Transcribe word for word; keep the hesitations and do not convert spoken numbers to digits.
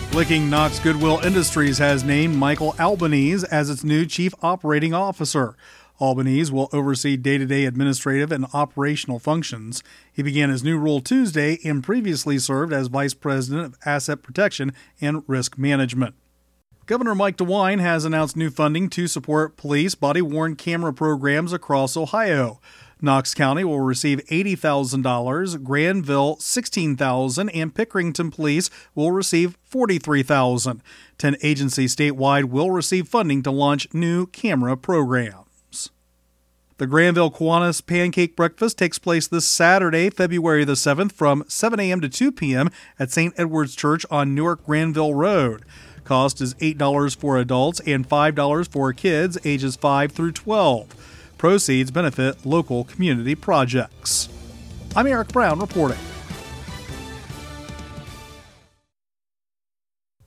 Licking Knox Goodwill Industries has named Michael Albanese as its new Chief Operating Officer. Albanese will oversee day-to-day administrative and operational functions. He began his new role Tuesday and previously served as Vice President of Asset Protection and Risk Management. Governor Mike DeWine has announced new funding to support police body-worn camera programs across Ohio. Knox County will receive eighty thousand dollars, Granville sixteen thousand dollars, and Pickerington Police will receive forty-three thousand dollars. Ten agencies statewide will receive funding to launch new camera programs. The Granville Kiwanis Pancake Breakfast takes place this Saturday, February the seventh, from seven a.m. to two p.m. at Saint Edward's Church on Newark Granville Road. Cost is eight dollars for adults and five dollars for kids ages five through twelve. Proceeds benefit local community projects. I'm Eric Brown reporting.